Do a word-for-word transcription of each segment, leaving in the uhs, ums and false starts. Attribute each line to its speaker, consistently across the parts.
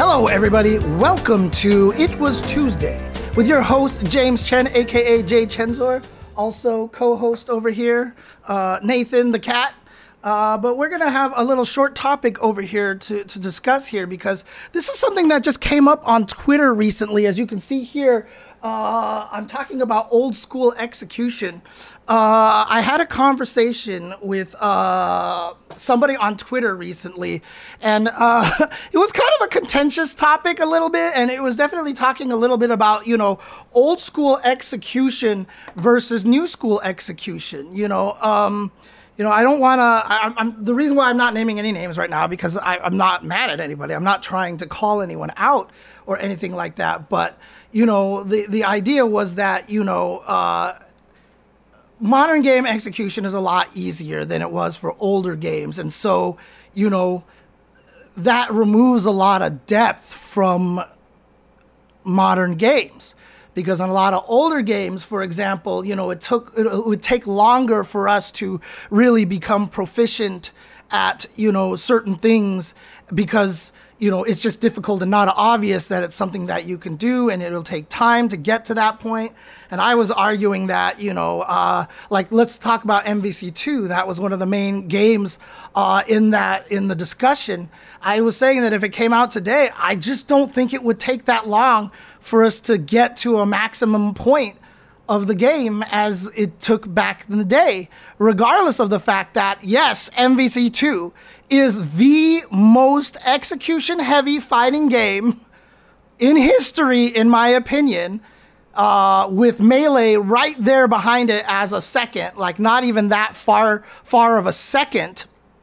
Speaker 1: Hello, everybody. Welcome to It Was Tuesday with your host, James Chen, a k a. Jay Chenzor. Also co-host over here, uh, Nathan the cat. Uh, but we're going to have a little short topic over here to, to discuss here because this is something that just came up on Twitter recently. As you can see here, uh, I'm talking about old school execution. Uh, I had a conversation with uh, somebody on Twitter recently, and uh, it was kind of a contentious topic a little bit, and it was definitely talking a little bit about, you know, old school execution versus new school execution, you know. Um, You know, I don't want to, I'm the reason why I'm not naming any names right now, because I, I'm not mad at anybody. I'm not trying to call anyone out or anything like that. But, you know, the, the idea was that, you know, uh, modern game execution is a lot easier than it was for older games. And so, you know, that removes a lot of depth from modern games. Because on a lot of older games, for example, you know, it took it would take longer for us to really become proficient at, you know, certain things because, you know, it's just difficult and not obvious that it's something that you can do, and it'll take time to get to that point. And I was arguing that, you know, uh, like, let's talk about M V C two. That was one of the main games uh, in that in the discussion. I was saying that if it came out today, I just don't think it would take that long for us to get to a maximum point of the game as it took back in the day, regardless of the fact that, yes, M V C two is the most execution-heavy fighting game in history, in my opinion, uh, with Melee right there behind it as a second, like not even that far, far of a second.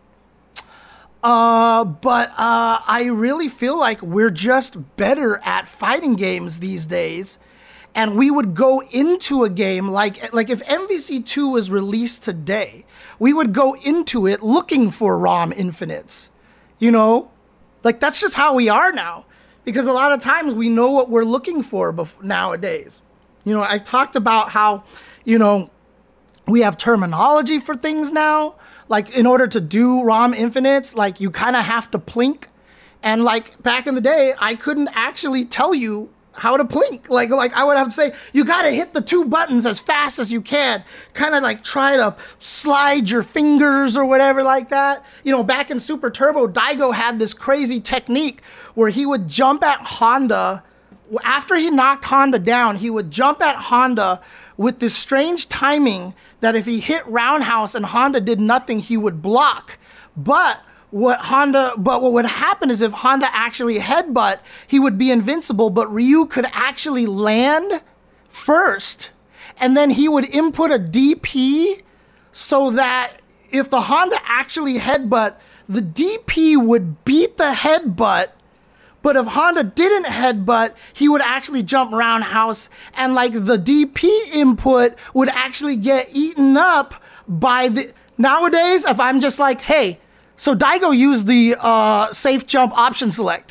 Speaker 1: Uh, but uh, I really feel like we're just better at fighting games these days. And we would go into a game like, like if M V C two was released today, we would go into it looking for ROM infinites. You know, like that's just how we are now. Because a lot of times we know what we're looking for bef- nowadays. You know, I've talked about how, you know, we have terminology for things now. Like, in order to do ROM infinites, like, you kind of have to plink. And, like, back in the day, I couldn't actually tell you how to plink. Like, like I would have to say, you got to hit the two buttons as fast as you can. Kind of, like, try to slide your fingers or whatever like that. You know, back in Super Turbo, Daigo had this crazy technique where he would jump at Honda. After he knocked Honda down, he would jump at Honda with this strange timing that if he hit roundhouse and Honda did nothing, he would block. But what Honda, but what would happen is if Honda actually headbutt, he would be invincible, but Ryu could actually land first. And then he would input a D P so that if the Honda actually headbutt, the D P would beat the headbutt. But if Honda didn't headbutt, he would actually jump roundhouse, and like the D P input would actually get eaten up by the... Nowadays, if I'm just like, hey, so Daigo used the uh, safe jump option select.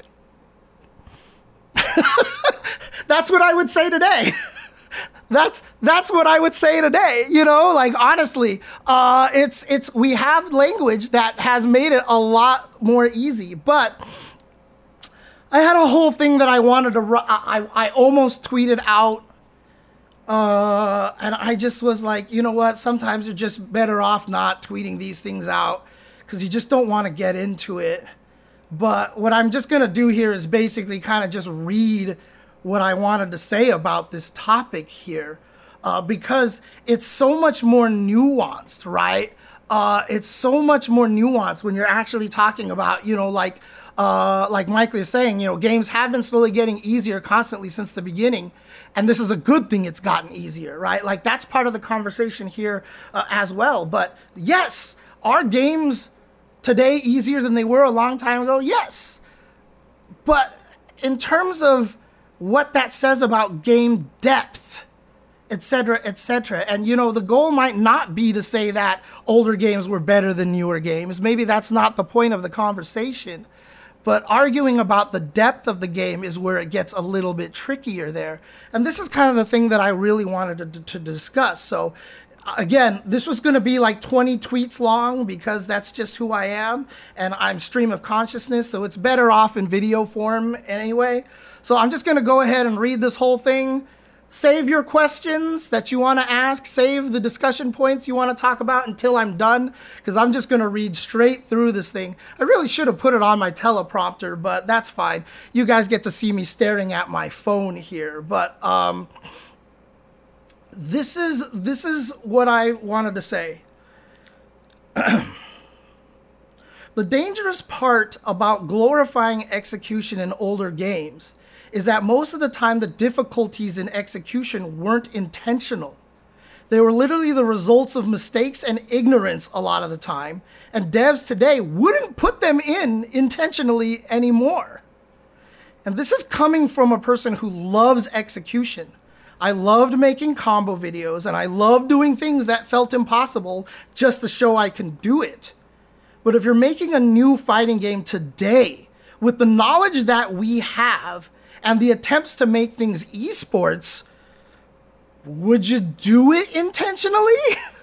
Speaker 1: That's what I would say today. That's that's what I would say today. You know, like honestly, uh, it's it's we have language that has made it a lot more easy, but I had a whole thing that I wanted to, I, I almost tweeted out, uh, and I just was like, you know what, sometimes you're just better off not tweeting these things out, because you just don't want to get into it. But what I'm just going to do here is basically kind of just read what I wanted to say about this topic here, uh, because it's so much more nuanced, right? Uh, it's so much more nuanced when you're actually talking about, you know, like, Uh, like Michael is saying, you know, games have been slowly getting easier constantly since the beginning. And this is a good thing it's gotten easier, right? Like that's part of the conversation here uh, as well. But yes, are games today easier than they were a long time ago? Yes. But in terms of what that says about game depth, et cetera, et cetera. And, you know, the goal might not be to say that older games were better than newer games. Maybe that's not the point of the conversation. But arguing about the depth of the game is where it gets a little bit trickier there. And this is kind of the thing that I really wanted to, to discuss. So again, this was going to be like twenty tweets long because that's just who I am, and I'm stream of consciousness, so it's better off in video form anyway. So I'm just going to go ahead and read this whole thing. Save your questions that you want to ask. Save the discussion points you want to talk about until I'm done, because I'm just going to read straight through this thing. I really should have put it on my teleprompter, but that's fine. You guys get to see me staring at my phone here. But um, this is this is what I wanted to say. The dangerous part about glorifying execution in older games is that most of the time the difficulties in execution weren't intentional. They were literally the results of mistakes and ignorance a lot of the time, and devs today wouldn't put them in intentionally anymore. And this is coming from a person who loves execution. I loved making combo videos, and I loved doing things that felt impossible just to show I can do it. But if you're making a new fighting game today, with the knowledge that we have, and the attempts to make things esports, would you do it intentionally?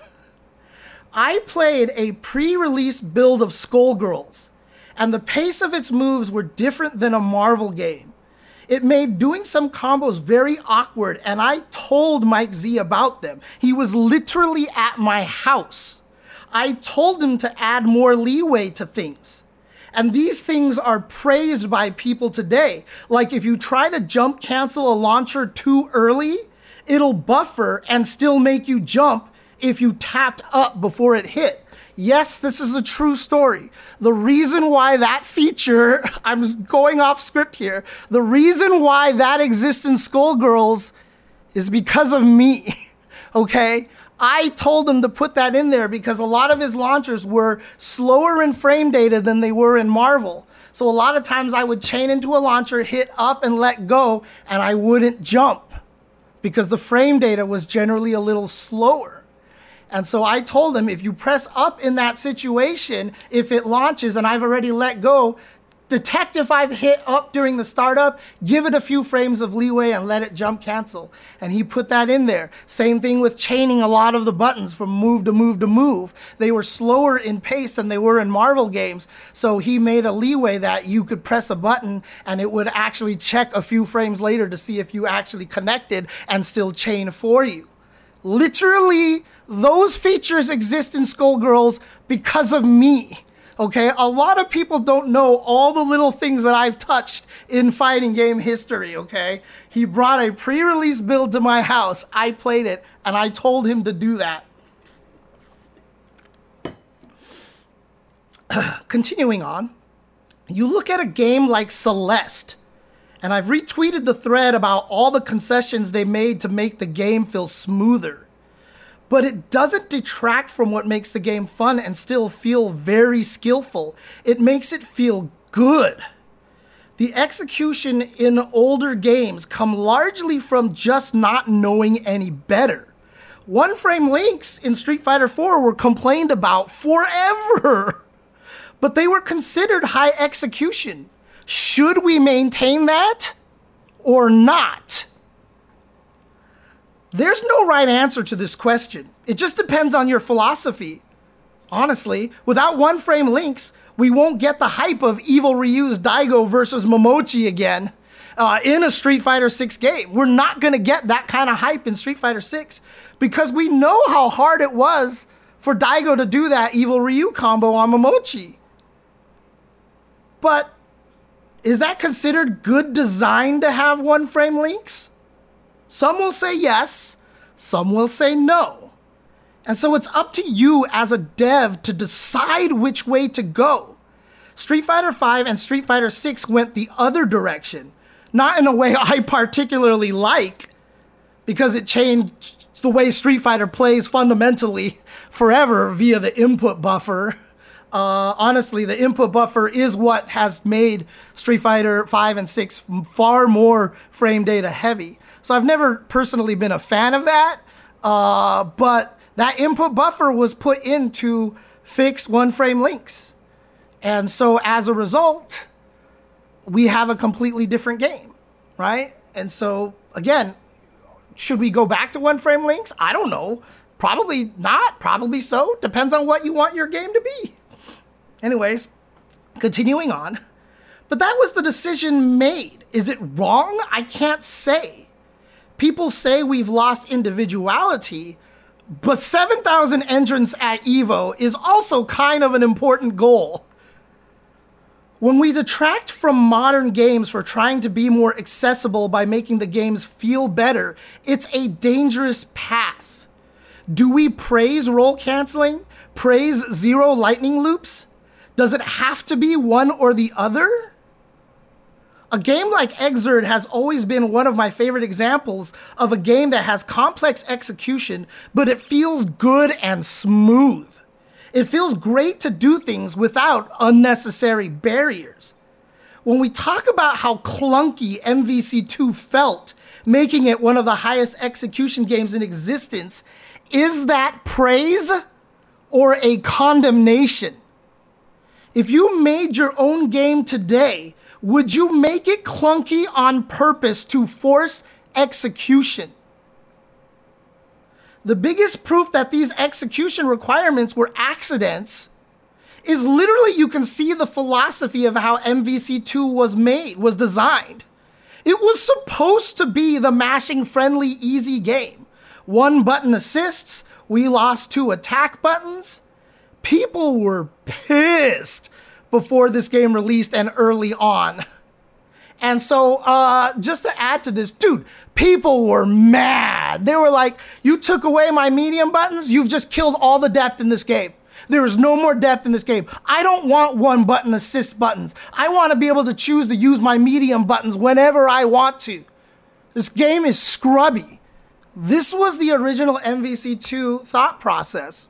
Speaker 1: I played a pre-release build of Skullgirls, and the pace of its moves were different than a Marvel game. It made doing some combos very awkward, and I told Mike Z about them. He was literally at my house. I told him to add more leeway to things. And these things are praised by people today. Like if you try to jump cancel a launcher too early, it'll buffer and still make you jump if you tapped up before it hit. Yes, this is a true story. The reason why that feature, I'm going off script here, the reason why that exists in Skullgirls is because of me, okay? I told him to put that in there because a lot of his launchers were slower in frame data than they were in Marvel. So a lot of times I would chain into a launcher, hit up and let go, and I wouldn't jump because the frame data was generally a little slower. And so I told him, if you press up in that situation, if it launches and I've already let go, detect if I've hit up during the startup, give it a few frames of leeway and let it jump cancel. And he put that in there. Same thing with chaining a lot of the buttons from move to move to move. They were slower in pace than they were in Marvel games. So he made a leeway that you could press a button and it would actually check a few frames later to see if you actually connected and still chain for you. Literally, those features exist in Skullgirls because of me. Okay, a lot of people don't know all the little things that I've touched in fighting game history, okay? He brought a pre-release build to my house, I played it, and I told him to do that. Continuing on, you look at a game like Celeste, and I've retweeted the thread about all the concessions they made to make the game feel smoother. But it doesn't detract from what makes the game fun and still feel very skillful. It makes it feel good. The execution in older games come largely from just not knowing any better. One-frame links in Street Fighter four were complained about forever, but they were considered high execution. Should we maintain that or not? There's no right answer to this question. It just depends on your philosophy. Honestly, without one-frame links, we won't get the hype of Evil Ryu's Daigo versus Momochi again uh, in a Street Fighter six game. We're not going to get that kind of hype in Street Fighter six because we know how hard it was for Daigo to do that Evil Ryu combo on Momochi. But is that considered good design to have one-frame links? Some will say yes, some will say no. And so it's up to you as a dev to decide which way to go. Street Fighter five and Street Fighter six went the other direction, not in a way I particularly like, because it changed the way Street Fighter plays fundamentally forever via the input buffer. Uh, honestly, the input buffer is what has made Street Fighter five and six far more frame data heavy. So I've never personally been a fan of that, uh, but that input buffer was put in to fix one-frame links. And so as a result, we have a completely different game, right? And so, again, should we go back to one-frame links? I don't know. Probably not, probably so. Depends on what you want your game to be. Anyways, continuing on. But that was the decision made. Is it wrong? I can't say. People say we've lost individuality, but seven thousand entrants at EVO is also kind of an important goal. When we detract from modern games for trying to be more accessible by making the games feel better, it's a dangerous path. Do we praise roll canceling? Praise zero lightning loops? Does it have to be one or the other? A game like Xrd has always been one of my favorite examples of a game that has complex execution, but it feels good and smooth. It feels great to do things without unnecessary barriers. When we talk about how clunky M V C two felt, making it one of the highest execution games in existence, is that praise or a condemnation? If you made your own game today, would you make it clunky on purpose to force execution? The biggest proof that these execution requirements were accidents is literally you can see the philosophy of how M V C two was made, was designed. It was supposed to be the mashing friendly easy game. One button assists, we lost two attack buttons. People were pissed before this game released and early on. And so, uh, just to add to this, dude, people were mad. They were like, you took away my medium buttons, you've just killed all the depth in this game. There is no more depth in this game. I don't want one button assist buttons. I want to be able to choose to use my medium buttons whenever I want to. This game is scrubby. This was the original M V C two thought process.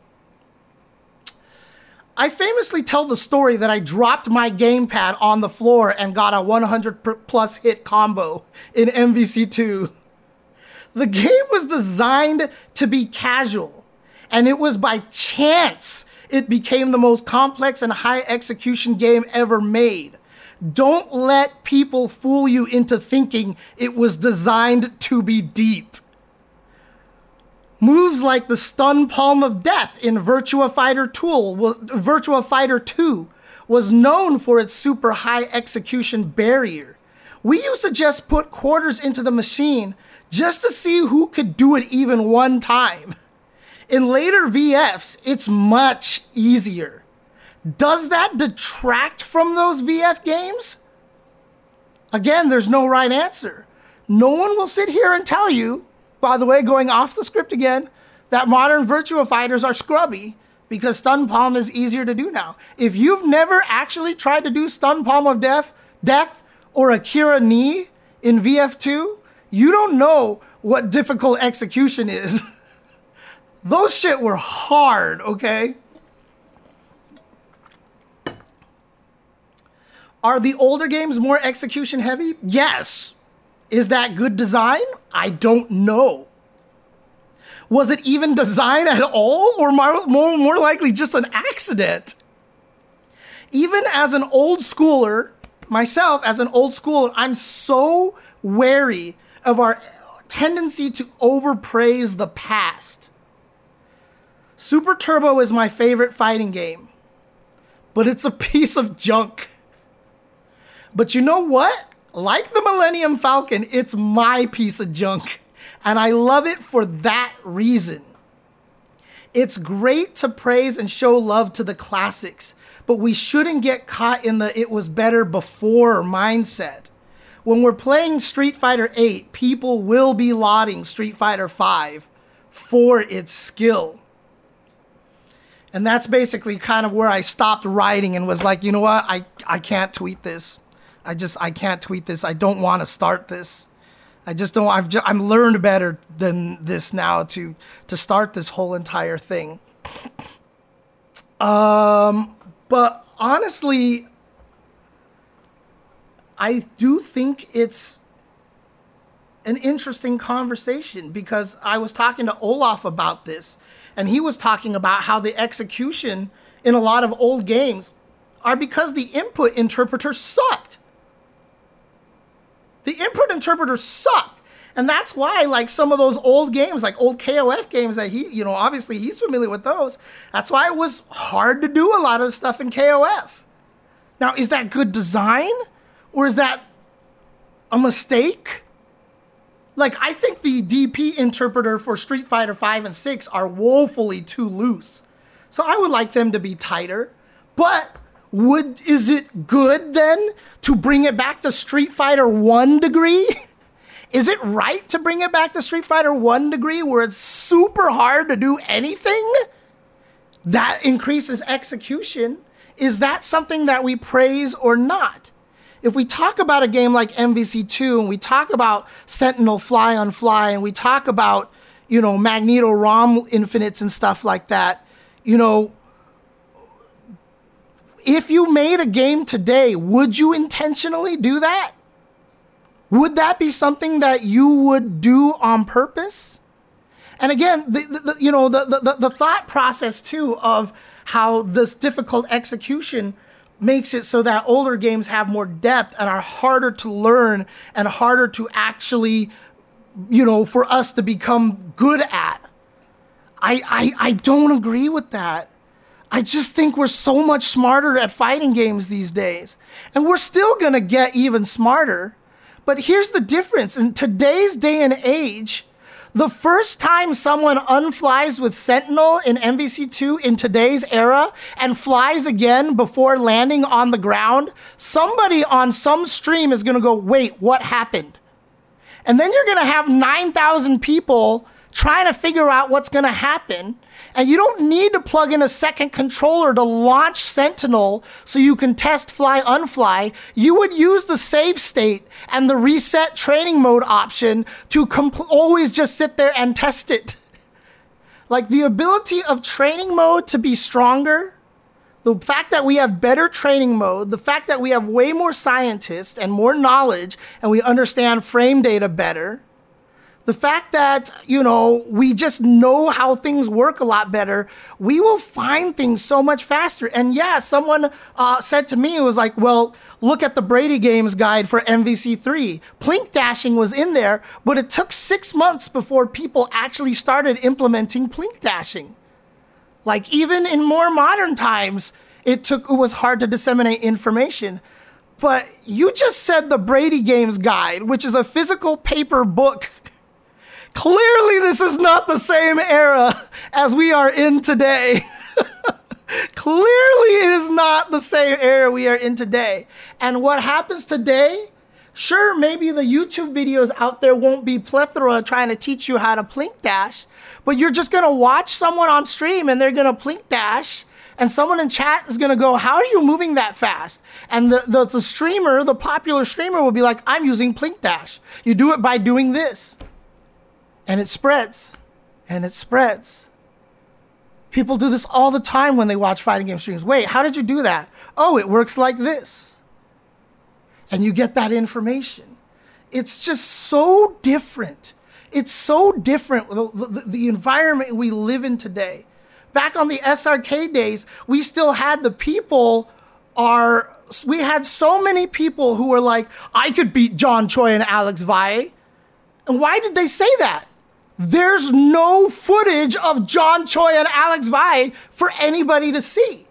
Speaker 1: I famously tell the story that I dropped my gamepad on the floor and got a one hundred plus hit combo in M V C two. The game was designed to be casual, and it was by chance it became the most complex and high execution game ever made. Don't let people fool you into thinking it was designed to be deep. Moves like the stun palm of death in Virtua Fighter Tool, Virtua Fighter two was known for its super high execution barrier. We used to just put quarters into the machine just to see who could do it even one time. In later V Fs, it's much easier. Does that detract from those V F games? Again, there's no right answer. No one will sit here and tell you, by the way, going off the script again, that modern Virtua Fighters are scrubby because stun palm is easier to do now. If you've never actually tried to do stun palm of death, death or Akira knee in V F two, you don't know what difficult execution is. Those shit were hard, okay? Are the older games more execution heavy? Yes. Is that good design? I don't know. Was it even design at all, or more, more, more likely just an accident? Even as an old schooler, myself as an old schooler, I'm so wary of our tendency to overpraise the past. Super Turbo is my favorite fighting game, but it's a piece of junk. But you know what? Like the Millennium Falcon, it's my piece of junk, and I love it for that reason. It's great to praise and show love to the classics, but we shouldn't get caught in the it was better before mindset. When we're playing Street Fighter eight, people will be lauding Street Fighter five for its skill. And that's basically kind of where I stopped writing and was like, you know what, I, I can't tweet this. I just, I can't tweet this. I don't want to start this. I just don't, I've just, I'm learned better than this now to, to start this whole entire thing. Um, but honestly, I do think it's an interesting conversation because I was talking to Olaf about this, and he was talking about how the execution in a lot of old games are because the input interpreter sucked. The input interpreter sucked. And that's why, like, some of those old games, like old K O F games that he, you know, obviously he's familiar with those. That's why it was hard to do a lot of the stuff in K O F. Now, is that good design? Or is that a mistake? Like, I think the D P interpreter for Street Fighter five and six are woefully too loose. So I would like them to be tighter. But would is it good then to bring it back to Street Fighter one degree? Is it right to bring it back to Street Fighter one degree where it's super hard to do anything? That increases execution. Is that something that we praise or not? If we talk about a game like M V C two and we talk about Sentinel Fly on Fly and we talk about, you know, Magneto ROM infinites and stuff like that, you know, if you made a game today, would you intentionally do that? Would that be something that you would do on purpose? And again, the, the, you know, the, the, the thought process too of how this difficult execution makes it so that older games have more depth and are harder to learn and harder to actually, you know, for us to become good at. I, I, I don't agree with that. I just think we're so much smarter at fighting games these days. And we're still going to get even smarter. But here's the difference. In today's day and age, the first time someone unflies with Sentinel in M V C two in today's era and flies again before landing on the ground, somebody on some stream is going to go, wait, what happened? And then you're going to have nine thousand people trying to figure out what's going to happen. And you don't need to plug in a second controller to launch Sentinel so you can test fly unfly. You would use the save state and the reset training mode option to compl- always just sit there and test it. Like, the ability of training mode to be stronger, the fact that we have better training mode, the fact that we have way more scientists and more knowledge and we understand frame data better, the fact that, you know, we just know how things work a lot better, we will find things so much faster. And yeah, someone uh, said to me, it was like, well, look at the Brady Games guide for M V C three. Plink dashing was in there, but it took six months before people actually started implementing plink dashing. Like, even in more modern times, it took it was hard to disseminate information. But you just said the Brady Games guide, which is a physical paper book. Clearly, this is not the same era as we are in today. Clearly, it is not the same era we are in today. And what happens today, sure, maybe the YouTube videos out there won't be plethora trying to teach you how to plink dash, but you're just going to watch someone on stream and they're going to plink dash, and someone in chat is going to go, how are you moving that fast? And the, the, the streamer, the popular streamer will be like, I'm using plink dash. You do it by doing this. And it spreads, and it spreads. People do this all the time when they watch fighting game streams. Wait, how did you do that? Oh, it works like this. And you get that information. It's just so different. It's so different, the, the, the environment we live in today. Back on the S R K days, we still had the people are, we had so many people who were like, I could beat John Choi and Alex Valle. And why did they say that? There's no footage of John Choi and Alex Valle for anybody to see.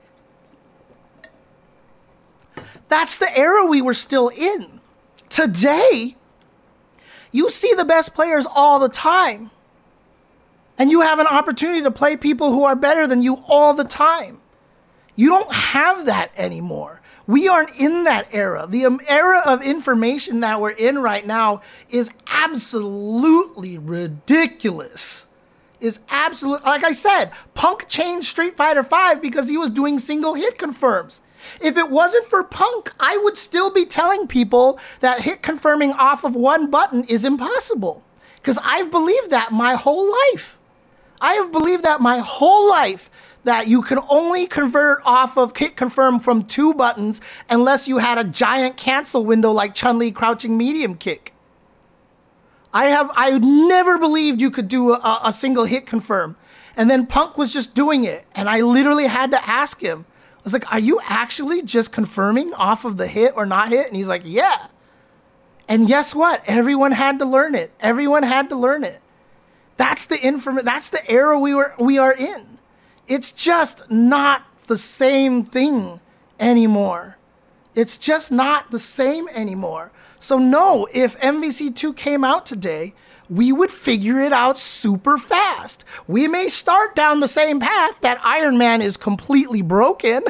Speaker 1: That's the era we were still in. Today, you see the best players all the time. And you have an opportunity to play people who are better than you all the time. You don't have that anymore. We aren't in that era. The era of information that we're in right now is absolutely ridiculous. Is absolute. Like I said, Punk changed Street Fighter five because he was doing single hit confirms. If it wasn't for Punk, I would still be telling people that hit confirming off of one button is impossible. Because I've believed that my whole life. I have believed that my whole life, that you can only convert off of hit confirm from two buttons unless you had a giant cancel window like Chun-Li crouching medium kick. I have I never believed you could do a, a single hit confirm. And then Punk was just doing it. And I literally had to ask him. I was like, are you actually just confirming off of the hit or not hit? And he's like, yeah. And guess what? Everyone had to learn it. Everyone had to learn it. That's the inform- that's the era we were we are in. It's just not the same thing anymore. It's just not the same anymore. So no, if M V C two came out today, we would figure it out super fast. We may start down the same path that Iron Man is completely broken,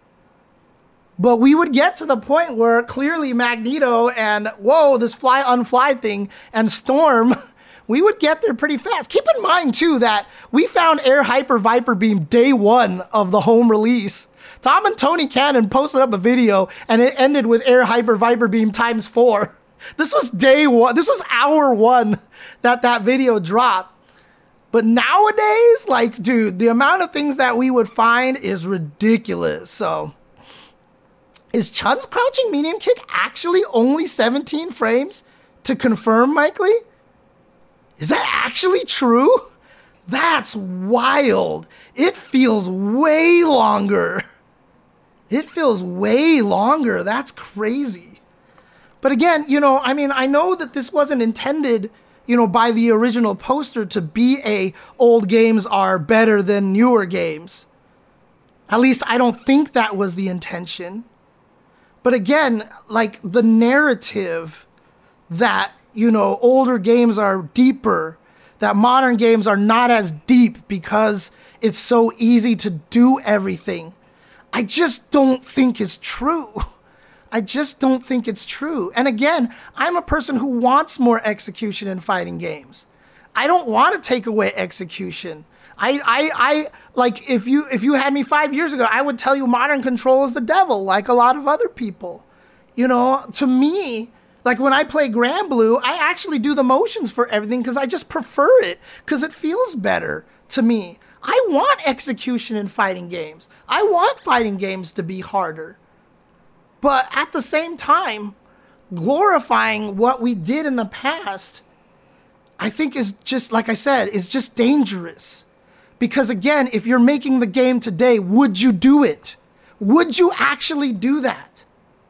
Speaker 1: but we would get to the point where clearly Magneto and, whoa, this fly on fly thing and Storm, we would get there pretty fast. Keep in mind, too, that we found Air Hyper Viper Beam day one of the home release. Tom and Tony Cannon posted up a video, and it ended with Air Hyper Viper Beam times four. This was day one. This was hour one that that video dropped. But nowadays, like, dude, the amount of things that we would find is ridiculous. So, is Chun's crouching medium kick actually only seventeen frames? To confirm, Mike Lee? Is that actually true? That's wild. It feels way longer. It feels way longer. That's crazy. But again, you know, I mean, I know that this wasn't intended, you know, by the original poster to be a old games are better than newer games. At least I don't think that was the intention. But again, like the narrative that, you know, older games are deeper, that modern games are not as deep because it's so easy to do everything, I just don't think is true. I just don't think it's true. And again, I'm a person who wants more execution in fighting games. I don't want to take away execution. I, I, I like if you if you had me five years ago, I would tell you modern control is the devil, like a lot of other people. You know, to me, like when I play Grand Blue, I actually do the motions for everything because I just prefer it because it feels better to me. I want execution in fighting games. I want fighting games to be harder. But at the same time, glorifying what we did in the past, I think is just, like I said, is just dangerous. Because again, if you're making the game today, would you do it? Would you actually do that?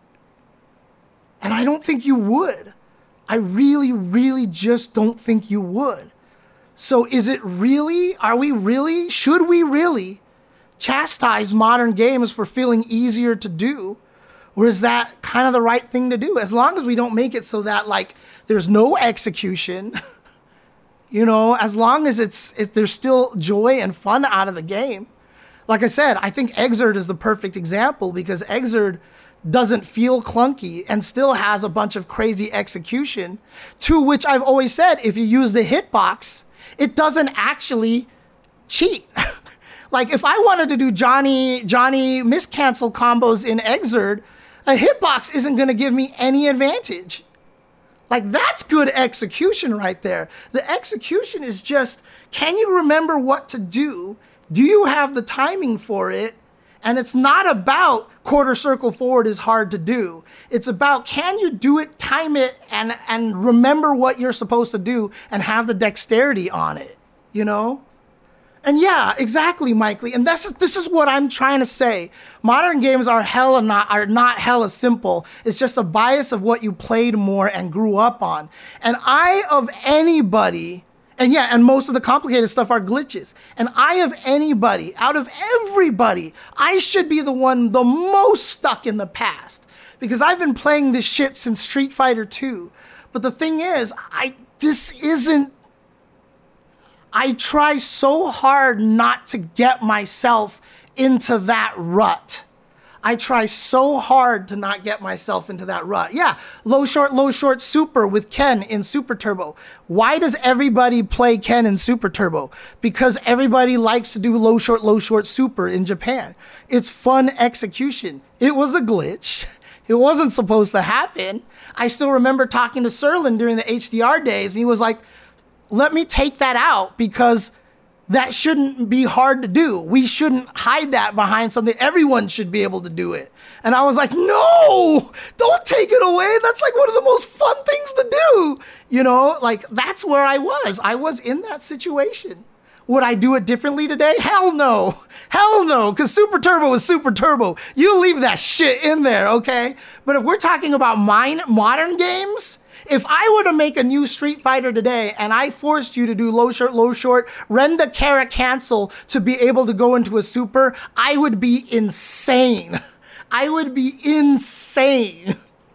Speaker 1: And I don't think you would. I really, really just don't think you would. So is it really, are we really, should we really chastise modern games for feeling easier to do? Or is that kind of the right thing to do? As long as we don't make it so that, like, there's no execution, you know, as long as it's it, there's still joy and fun out of the game. Like I said, I think Xrd is the perfect example because Xrd doesn't feel clunky and still has a bunch of crazy execution, to which I've always said, if you use the hitbox, it doesn't actually cheat. Like, if I wanted to do Johnny Johnny miscancel combos in Xrd, a hitbox isn't going to give me any advantage. Like, that's good execution right there. The execution is just, can you remember what to do? Do you have the timing for it? And it's not about quarter circle forward is hard to do. It's about, can you do it, time it, and, and remember what you're supposed to do and have the dexterity on it, you know? And yeah, exactly, Mike Lee. And this is, this is what I'm trying to say. Modern games are hella not, are not hella simple. It's just a bias of what you played more and grew up on. And I, of anybody, and yeah, and most of the complicated stuff are glitches. And I, of anybody, out of everybody, I should be the one the most stuck in the past. Because I've been playing this shit since Street Fighter two. But the thing is, I this isn't, I try so hard not to get myself into that rut. I try so hard to not get myself into that rut. Yeah, low short, low short super with Ken in Super Turbo. Why does everybody play Ken in Super Turbo? Because everybody likes to do low short, low short super in Japan. It's fun execution. It was a glitch. It wasn't supposed to happen. I still remember talking to Serlin during the H D R days, and he was like, let me take that out because that shouldn't be hard to do. We shouldn't hide that behind something. Everyone should be able to do it. And I was like, no, don't take it away. That's like one of the most fun things to do. You know, like that's where I was. I was in that situation Would I do it differently today? Hell no. Hell no, because Super Turbo is Super Turbo. You leave that shit in there, okay? But if we're talking about mine, modern games, if I were to make a new Street Fighter today and I forced you to do low short, low short, rend the Kara cancel to be able to go into a super, I would be insane. I would be insane.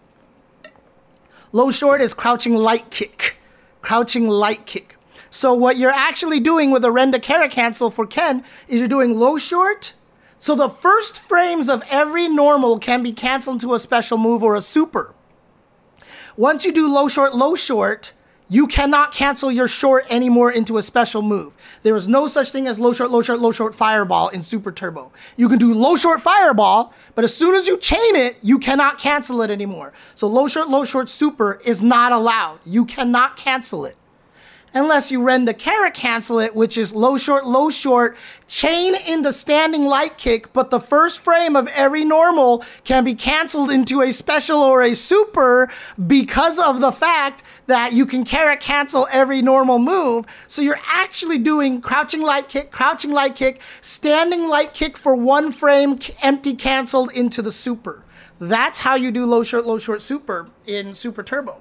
Speaker 1: Low short is crouching light kick. Crouching light kick. So what you're actually doing with a render Kara cancel for Ken is you're doing low short. So the first frames of every normal can be canceled to a special move or a super. Once you do low short, low short, you cannot cancel your short anymore into a special move. There is no such thing as low short, low short, low short fireball in Super Turbo. You can do low short fireball, but as soon as you chain it, you cannot cancel it anymore. So low short, low short super is not allowed. You cannot cancel it. Unless you render Kara cancel it, which is low short, low short, chain into standing light kick, but the first frame of every normal can be canceled into a special or a super because of the fact that you can Kara cancel every normal move. So you're actually doing crouching light kick, crouching light kick, standing light kick for one frame, empty canceled into the super. That's how you do low short, low short super in Super Turbo.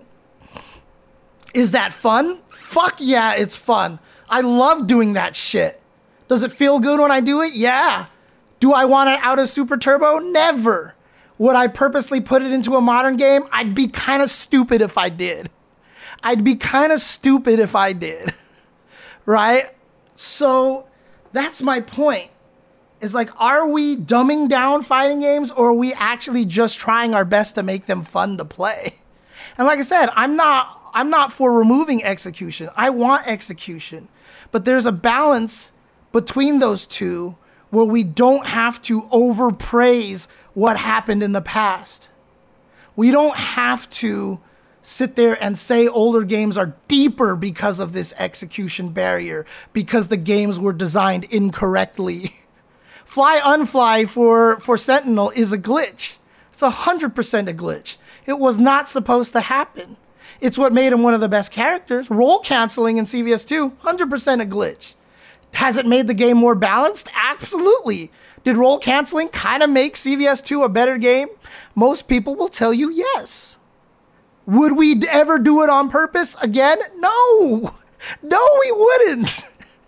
Speaker 1: Is that fun? Fuck yeah, it's fun. I love doing that shit. Does it feel good when I do it? Yeah. Do I want it out of Super Turbo? Never. Would I purposely put it into a modern game? I'd be kind of stupid if I did. I'd be kind of stupid if I did. Right? So that's my point. Is like, are we dumbing down fighting games, or are we actually just trying our best to make them fun to play? And like I said, I'm not... I'm not for removing execution. I want execution. But there's a balance between those two where we don't have to overpraise what happened in the past. We don't have to sit there and say older games are deeper because of this execution barrier, because the games were designed incorrectly. Fly Unfly for, for Sentinel is a glitch. It's one hundred percent a glitch. It was not supposed to happen. It's what made him one of the best characters. Roll canceling in C V S two, one hundred percent a glitch. Has it made the game more balanced? Absolutely. Did roll canceling kind of make C V S two a better game? Most people will tell you yes. Would we ever do it on purpose again? No. No, we wouldn't.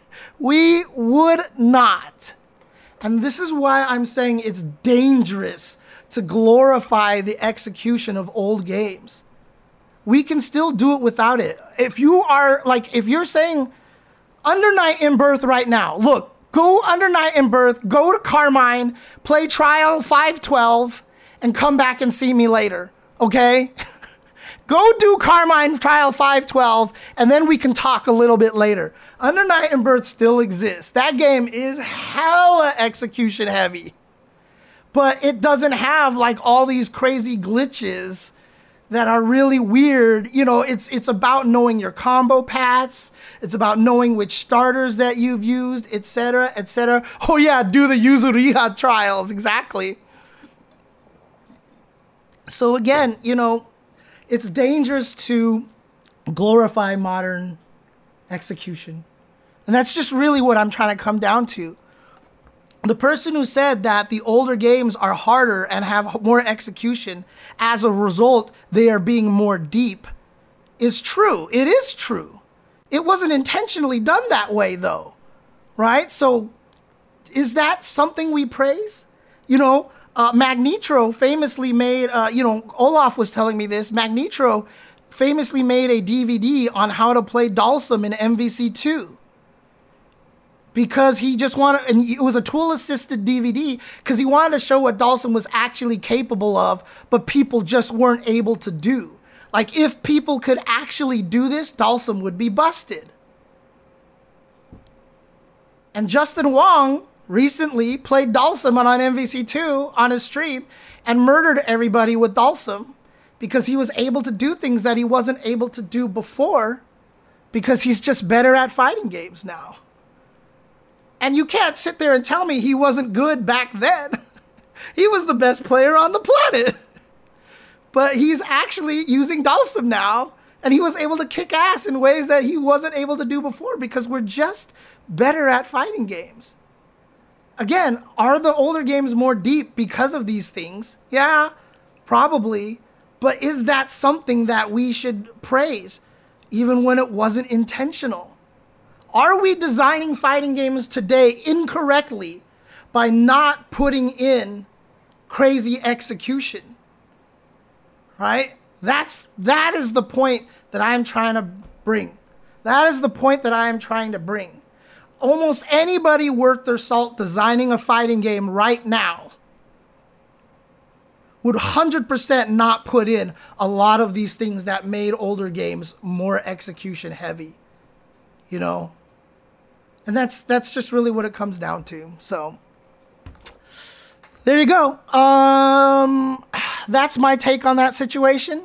Speaker 1: We would not. And this is why I'm saying it's dangerous to glorify the execution of old games. We can still do it without it. If you are, like, if you're saying Under Night in Birth right now, look, go Under Night in Birth, go to Carmine, play Trial five twelve, and come back and see me later, okay? Go do Carmine Trial five twelve, and then we can talk a little bit later. Under Night in Birth still exists. That game is hella execution heavy. But it doesn't have, like, all these crazy glitches that are really weird. You know, it's it's about knowing your combo paths. It's about knowing which starters that you've used, et cetera, et cetera. Oh yeah, do the Yuzuriha trials, exactly. So again, you know, it's dangerous to glorify modern execution. And that's just really what I'm trying to come down to. The person who said that the older games are harder and have more execution, as a result, they are being more deep, is true. It is true. It wasn't intentionally done that way, though, right? So is that something we praise? You know, uh, Magnetro famously made, uh, you know, Olaf was telling me this, Magnetro famously made a D V D on how to play Dalsum in M V C two. Because he just wanted, and it was a tool-assisted D V D, because he wanted to show what Dalsum was actually capable of, but people just weren't able to do. Like, if people could actually do this, Dalsum would be busted. And Justin Wong recently played Dalsum on M V C two on his stream and murdered everybody with Dalsum because he was able to do things that he wasn't able to do before, because he's just better at fighting games now. And you can't sit there and tell me he wasn't good back then. He was the best player on the planet. But he's actually using Dalsum now, and he was able to kick ass in ways that he wasn't able to do before, because we're just better at fighting games. Again, are the older games more deep because of these things? Yeah, probably. But is that something that we should praise, even when it wasn't intentional? Are we designing fighting games today incorrectly by not putting in crazy execution? Right? That's, that is the point that I'm trying to bring. That is the point that I am trying to bring. Almost anybody worth their salt designing a fighting game right now would one hundred percent not put in a lot of these things that made older games more execution heavy, you know? And that's that's just really what it comes down to. So there you go. Um, that's my take on that situation.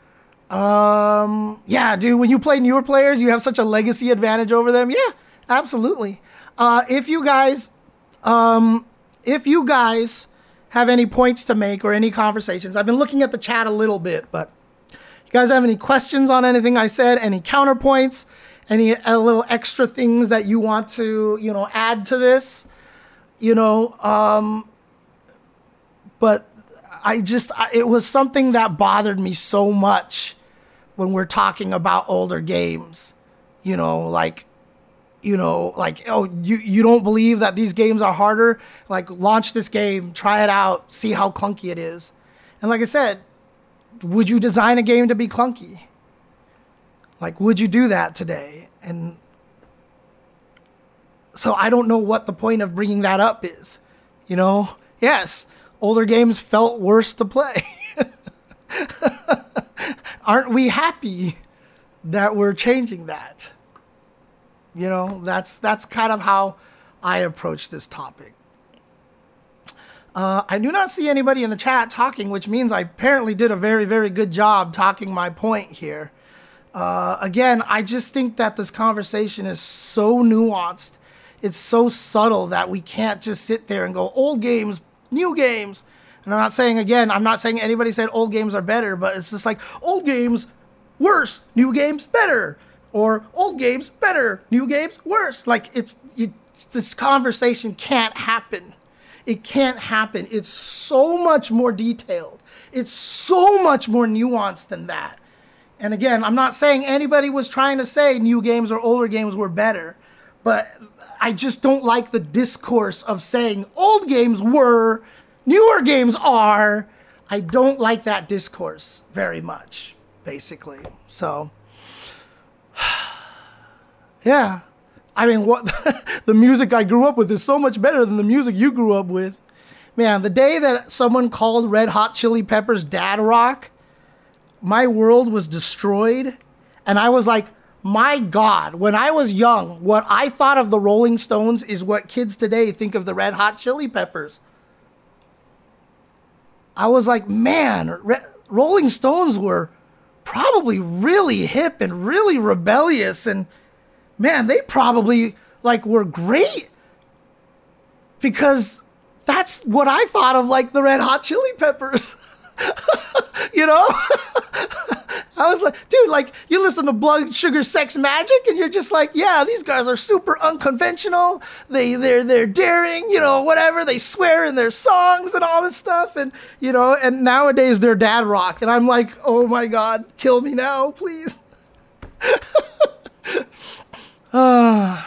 Speaker 1: Um, yeah, dude, when you play newer players, you have such a legacy advantage over them. Yeah, absolutely. Uh, if you guys, um, if you guys have any points to make or any conversations, I've been looking at the chat a little bit, but you guys have any questions on anything I said, any counterpoints, any uh, little extra things that you want to, you know, add to this, you know, um, but I just, I, it was something that bothered me so much when we're talking about older games, you know, like, you know, like, oh, you, you don't believe that these games are harder? Like, launch this game, try it out, see how clunky it is. And like I said, would you design a game to be clunky? Like, would you do that today? And so I don't know what the point of bringing that up is. You know, yes, older games felt worse to play. Aren't we happy that we're changing that? You know, that's that's kind of how I approach this topic. Uh, I do not see anybody in the chat talking, which means I apparently did a very, very good job talking my point here. Uh, again, I just think that this conversation is so nuanced. It's so subtle that we can't just sit there and go, old games, new games. And I'm not saying, again, I'm not saying anybody said old games are better, but it's just like, old games, worse, new games, better. Or old games, better, new games, worse. Like, it's, you, this conversation can't happen. It can't happen. It's so much more detailed. It's so much more nuanced than that. And again, I'm not saying anybody was trying to say new games or older games were better, but I just don't like the discourse of saying old games were, newer games are. I don't like that discourse very much, basically. So, yeah. I mean, what the music I grew up with is so much better than the music you grew up with. Man, the day that someone called Red Hot Chili Peppers dad rock, my world was destroyed. And I was like, my God, when I was young, what I thought of the Rolling Stones is what kids today think of the Red Hot Chili Peppers. I was like, man, Re- Rolling Stones were probably really hip and really rebellious, and man, they probably like were great, because that's what I thought of like the Red Hot Chili Peppers. You know? I was like, dude, like, you listen to Blood Sugar Sex Magic and you're just like, yeah, these guys are super unconventional. They, they're, they're daring, you know, whatever. They swear in their songs and all this stuff. And, you know, and nowadays they're dad rock. And I'm like, oh my God, kill me now, please. uh,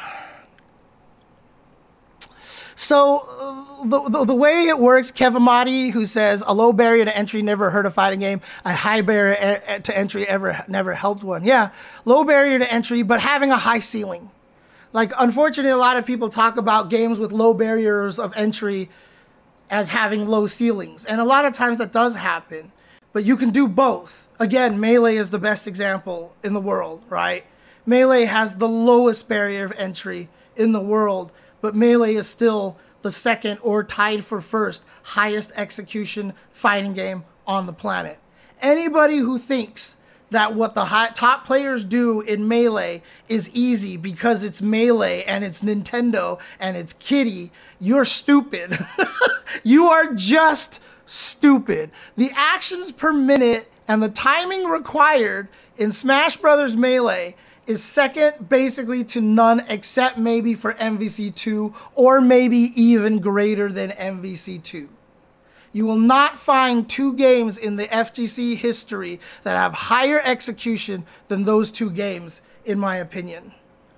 Speaker 1: so uh, the, the the way it works, Kevamati, who says a low barrier to entry never hurt a fighting game, a high barrier a- to entry ever never helped one. Yeah, low barrier to entry, but having a high ceiling. Like, unfortunately, a lot of people talk about games with low barriers of entry as having low ceilings, and a lot of times that does happen. But you can do both. Again, Melee is the best example in the world, right? Melee has the lowest barrier of entry in the world, but Melee is still the second or tied for first highest execution fighting game on the planet. Anybody who thinks that what the high, top players do in Melee is easy because it's Melee and it's Nintendo and it's kiddie, you're stupid. You are just stupid. The actions per minute and the timing required in Smash Brothers Melee is second basically to none except maybe for M V C two or maybe even greater than M V C two. You will not find two games in the F G C history that have higher execution than those two games, in my opinion.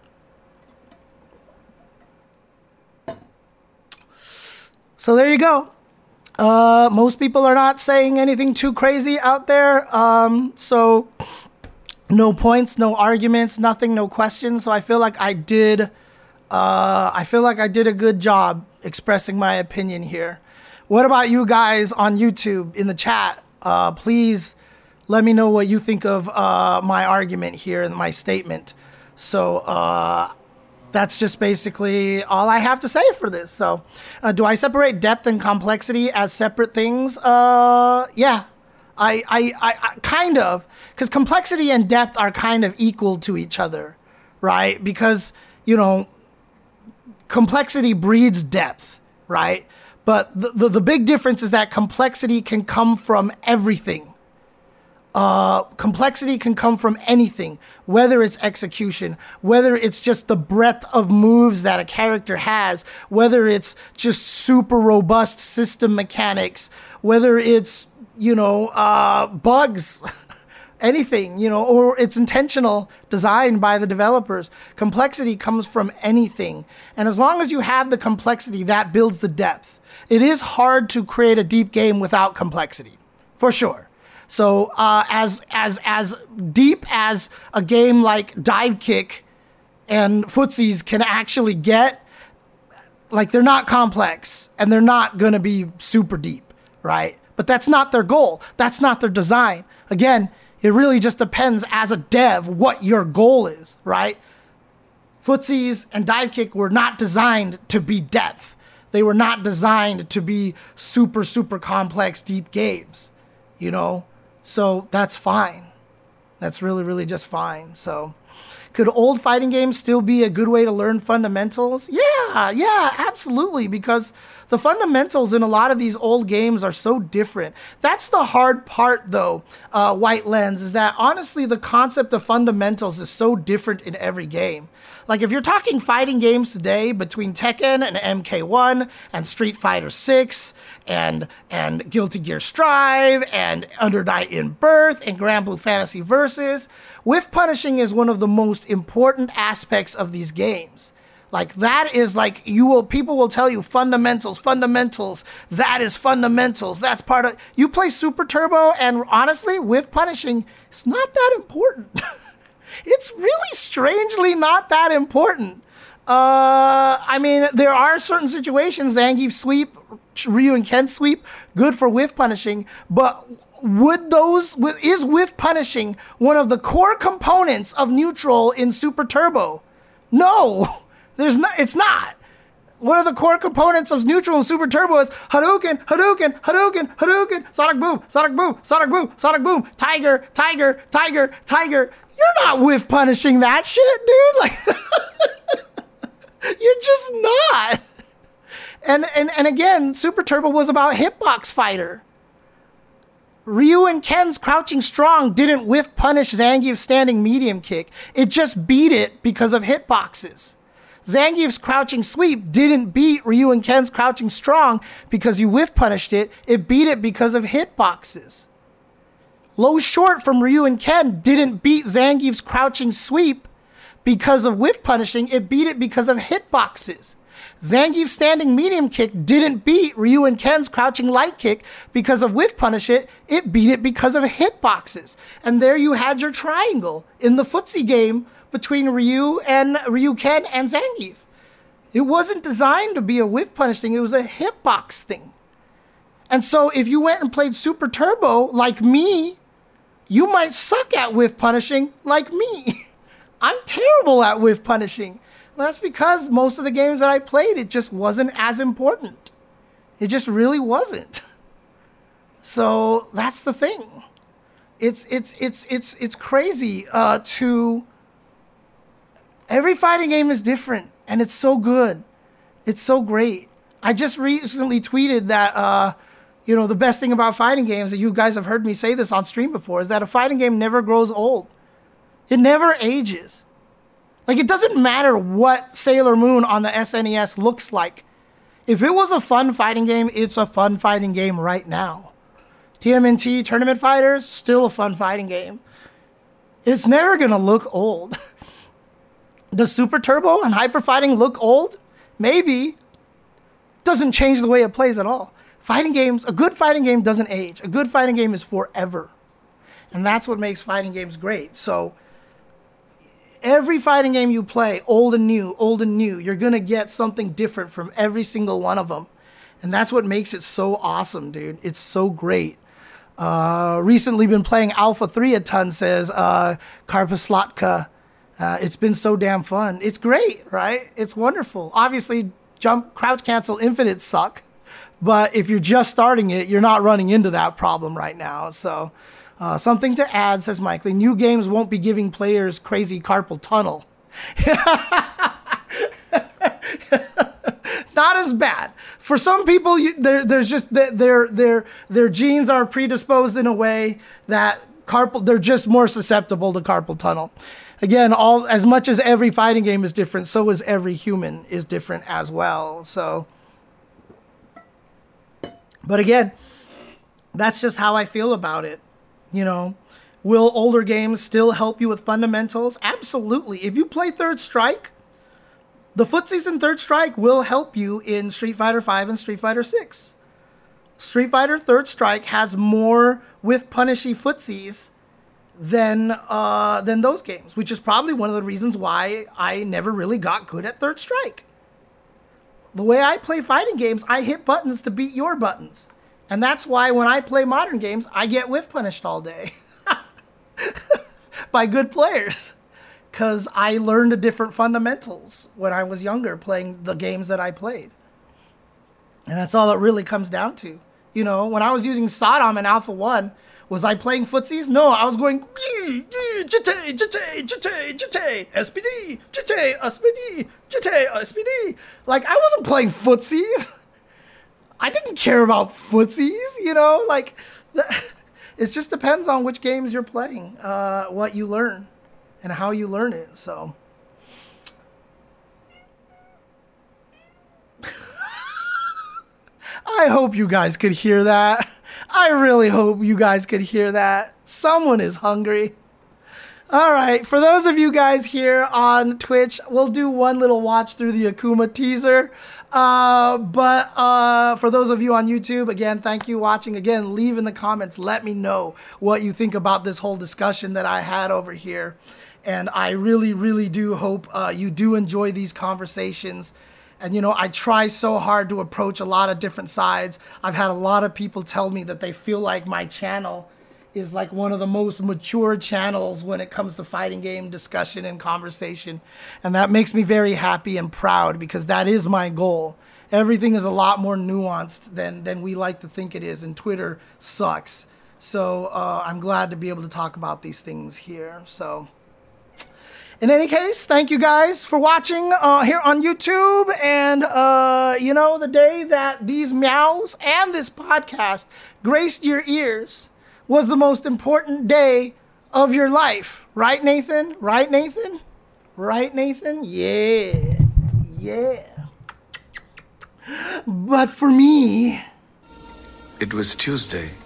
Speaker 1: So there you go. Uh, most people are not saying anything too crazy out there. Um, so no points, no arguments, nothing, no questions. So I feel like I did, uh, I feel like I did a good job expressing my opinion here. What about you guys on YouTube in the chat? Uh, please let me know what you think of uh, my argument here and my statement. So uh, that's just basically all I have to say for this. So uh, do I separate depth and complexity as separate things? Uh, yeah, I, I, I, I kind of, because complexity and depth are kind of equal to each other, right? Because, you know, complexity breeds depth, right? But the, the, the big difference is that complexity can come from everything. Uh, complexity can come from anything, whether it's execution, whether it's just the breadth of moves that a character has, whether it's just super robust system mechanics, whether it's, you know, uh, bugs, anything, you know, or it's intentional design by the developers. Complexity comes from anything. And as long as you have the complexity, that builds the depth. It is hard to create a deep game without complexity, for sure. So uh, as as as deep as a game like Dive Kick and Footsies can actually get, like, they're not complex and they're not going to be super deep, right? But that's not their goal. That's not their design. Again, it really just depends as a dev what your goal is, right? Footsies and Dive Kick were not designed to be depth. They were not designed to be super, super complex, deep games, you know? So that's fine. That's really, really just fine. So could old fighting games still be a good way to learn fundamentals? Yeah, yeah, absolutely. Because the fundamentals in a lot of these old games are so different. That's the hard part, though, uh, White Lens, is that honestly, the concept of fundamentals is so different in every game. Like, if you're talking fighting games today between Tekken and M K one and Street Fighter six and and Guilty Gear Strive and Under Night in Birth and Grand Blue Fantasy Versus, whiff punishing is one of the most important aspects of these games. Like, that is like, you will, people will tell you fundamentals, fundamentals, that is fundamentals, that's part of, you play Super Turbo, and honestly, whiff punishing, it's not that important. It's really strangely not that important. Uh, I mean, there are certain situations, Zangief sweep, Ryu and Ken sweep, good for whiff punishing, but would those, is whiff punishing one of the core components of neutral in Super Turbo? No, there's not, it's not. One of the core components of neutral and Super Turbo is Hadouken, Hadouken, Hadouken, Hadouken, Sonic Boom, Sonic Boom, Sonic Boom, Sonic Boom, Tiger, Tiger, Tiger, Tiger. You're not whiff punishing that shit, dude. Like, you're just not. And, and and again, Super Turbo was about hitbox fighter. Ryu and Ken's crouching strong didn't whiff punish Zangief's standing medium kick. It just beat it because of hitboxes. Zangief's crouching sweep didn't beat Ryu and Ken's crouching strong because you whiff punished it. It beat it because of hitboxes. Low short from Ryu and Ken didn't beat Zangief's crouching sweep because of whiff punishing. It beat it because of hitboxes. Zangief's standing medium kick didn't beat Ryu and Ken's crouching light kick because of whiff punish it. It beat it because of hitboxes. And there you had your triangle in the footsie game between Ryu and Ryu Ken and Zangief. It wasn't designed to be a whiff punish thing. It was a hitbox thing. And so if you went and played Super Turbo like me, you might suck at whiff punishing like me. I'm terrible at whiff punishing. And that's because most of the games that I played, it just wasn't as important. It just really wasn't. So that's the thing. It's it's it's it's it's crazy uh, to. Every fighting game is different, and it's so good. It's so great. I just recently tweeted that. Uh, You know, the best thing about fighting games, that you guys have heard me say this on stream before, is that a fighting game never grows old. It never ages. Like, it doesn't matter what Sailor Moon on the S N E S looks like. If it was a fun fighting game, it's a fun fighting game right now. T M N T Tournament Fighters, still a fun fighting game. It's never going to look old. Does Super Turbo and Hyper Fighting look old? Maybe. Doesn't change the way it plays at all. Fighting games, a good fighting game doesn't age. A good fighting game is forever. And that's what makes fighting games great. So every fighting game you play, old and new, old and new, you're going to get something different from every single one of them. And that's what makes it so awesome, dude. It's so great. Uh, recently been playing Alpha three a ton, says uh, Karpaslatka. Uh, it's been so damn fun. It's great, right? It's wonderful. Obviously, jump, crouch, cancel, infinite suck. But if you're just starting it, you're not running into that problem right now. So uh, something to add, says Mike Lee. New games won't be giving players crazy carpal tunnel. Not as bad. For some people, you, there, there's just their their their genes are predisposed in a way that carpal they're just more susceptible to carpal tunnel. Again, all as much as every fighting game is different, so is every human is different as well. So, but again, that's just how I feel about it. You know, will older games still help you with fundamentals? Absolutely. If you play Third Strike, the footsies in Third Strike will help you in Street Fighter five and Street Fighter six. Street Fighter Third Strike has more with punishy footsies than uh, than those games, which is probably one of the reasons why I never really got good at Third Strike. The way I play fighting games, I hit buttons to beat your buttons. And that's why when I play modern games, I get whiff punished all day by good players. Because I learned the different fundamentals when I was younger playing the games that I played. And that's all it really comes down to. You know, when I was using Saddam in Alpha one, was I playing footsies? No, I was going, jite, jite, jite, jite, S P D, jite, S P D, jite, S P D. Like, I wasn't playing footsies. I didn't care about footsies, you know? Like, it just depends on which games you're playing, uh, what you learn. And how you learn it, so. I hope you guys could hear that. I really hope you guys could hear that. Someone is hungry. All right, for those of you guys here on Twitch, we'll do one little watch through the Akuma teaser. Uh, but uh, for those of you on YouTube, again, thank you for watching. Again, leave in the comments. Let me know what you think about this whole discussion that I had over here. And I really, really do hope uh, you do enjoy these conversations. And, you know, I try so hard to approach a lot of different sides. I've had a lot of people tell me that they feel like my channel is like one of the most mature channels when it comes to fighting game discussion and conversation. And that makes me very happy and proud because that is my goal. Everything is a lot more nuanced than, than we like to think it is. And Twitter sucks. So uh, I'm glad to be able to talk about these things here. So. In any case, thank you guys for watching uh, here on YouTube. And, uh, you know, the day that these meows and this podcast graced your ears was the most important day of your life. Right, Nathan? Right, Nathan? Right, Nathan? Yeah. Yeah. But for me,
Speaker 2: it was Tuesday.